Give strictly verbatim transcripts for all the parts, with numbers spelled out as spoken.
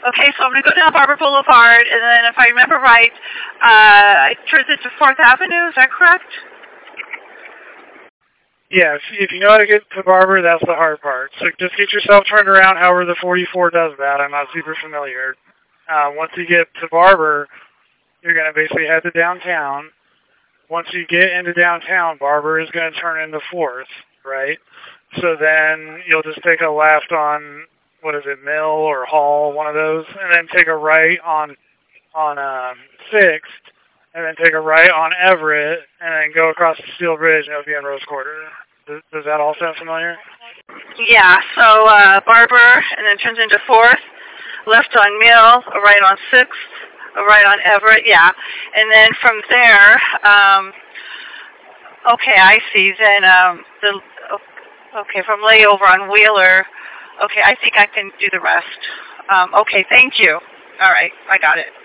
Okay, so I'm going to go down Barber Boulevard, and then if I remember right, uh, it turns into fourth Avenue. Is that correct? Yeah, if, if you know how to get to Barber, that's the hard part. So just get yourself turned around however the forty-four does that. I'm not super familiar. Uh, once you get to Barber, you're going to basically head to downtown. Once you get into downtown, Barber is going to turn into fourth, right? So then you'll just take a left on, what is it, Mill or Hall, one of those, and then take a right on on um, sixth, and then take a right on Everett, and then go across the Steel Bridge, and it'll be in Rose Quarter. Does, does that all sound familiar? Yeah, so uh, Barber, and then turns into fourth, left on Mill, a right on sixth, a right on Everett, yeah. And then from there, um, okay, I see. Then um, the okay, from layover on Wheeler, okay, I think I can do the rest. Um, okay, thank you. All right, I got it.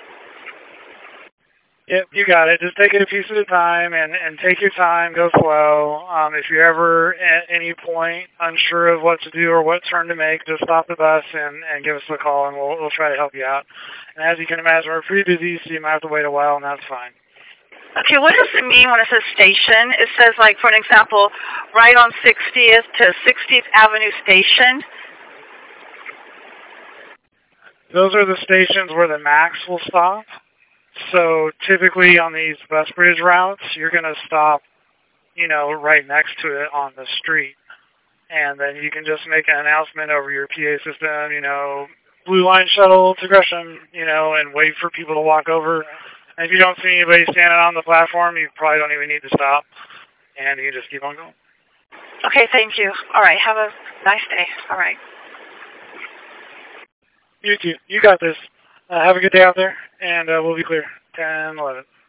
Yep, you got it. Just take it a piece at a time, and, and take your time, go slow. Um, if you're ever at any point unsure of what to do or what turn to make, just stop the bus and, and give us a call, and we'll, we'll try to help you out. And as you can imagine, we're pretty busy, so you might have to wait a while, and that's fine. Okay, what does it mean when it says station? It says, like, for an example, right on sixtieth to sixtieth Avenue Station. Those are the stations where the MAX will stop. So typically on these bus bridge routes, you're going to stop, you know, right next to it on the street. And then you can just make an announcement over your P A system, you know, Blue Line shuttle to Gresham, you know, and wait for people to walk over. And if you don't see anybody standing on the platform, you probably don't even need to stop. And you just keep on going. Okay, thank you. All right, have a nice day. All right. You too. You got this. Uh, have a good day out there, and uh, we'll be clear. ten eleven